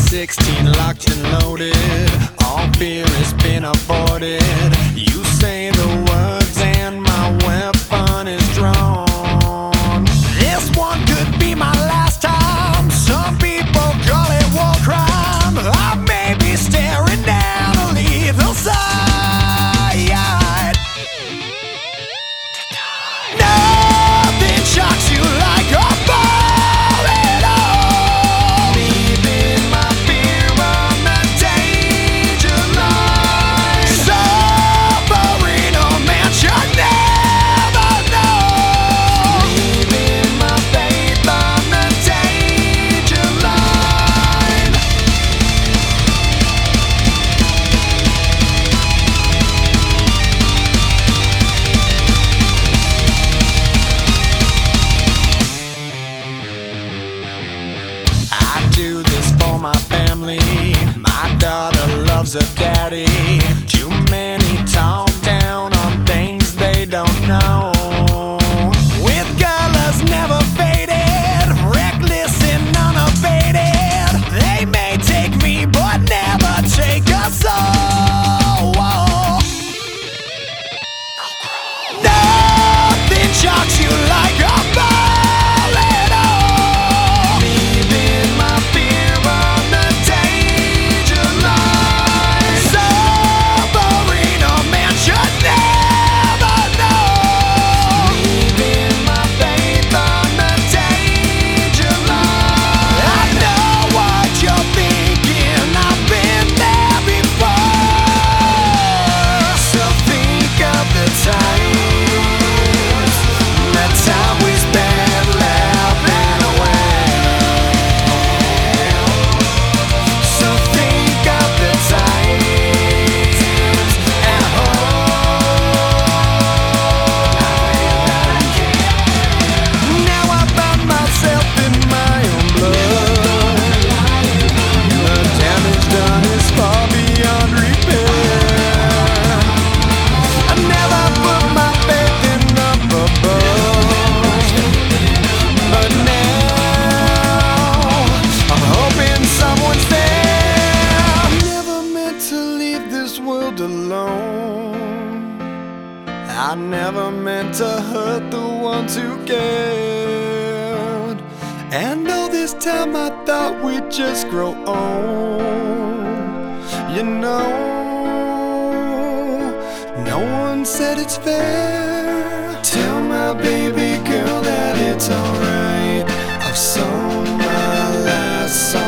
16 locked and loaded. All fear has been avoided. You say the words and my weapon is drawn. This one could be my last time. Some people call it war crime. I may be staring down a lethal sight. Nothing shocks you like a ball at all. Leaving my fear on the danger line. Suffering a man should never know. Leaving my faith on the danger line. I do this for my family. My daughter loves her daddy. Too many talk down on things they don't know. With colors never faded, reckless and unabated. They may take me but never take us all. Nothing shocks you like a ball at all. Leaving my fear on the danger line. Suffering a man should never know. Leaving my faith on the danger line. I know what you're thinking, I've been there before. So think of the times, the time we spent laughing away. So think of the times and hope. Now I find myself in my own blood. The damage done is far beyond repair. I never put my faith in up above, but now I'm hoping someone's there. Never meant to leave this world alone. I never meant to hurt the ones who cared. And all this time I thought we'd just grow old. You know, no one said it's fair. Tell my baby girl that it's alright. I've sown my last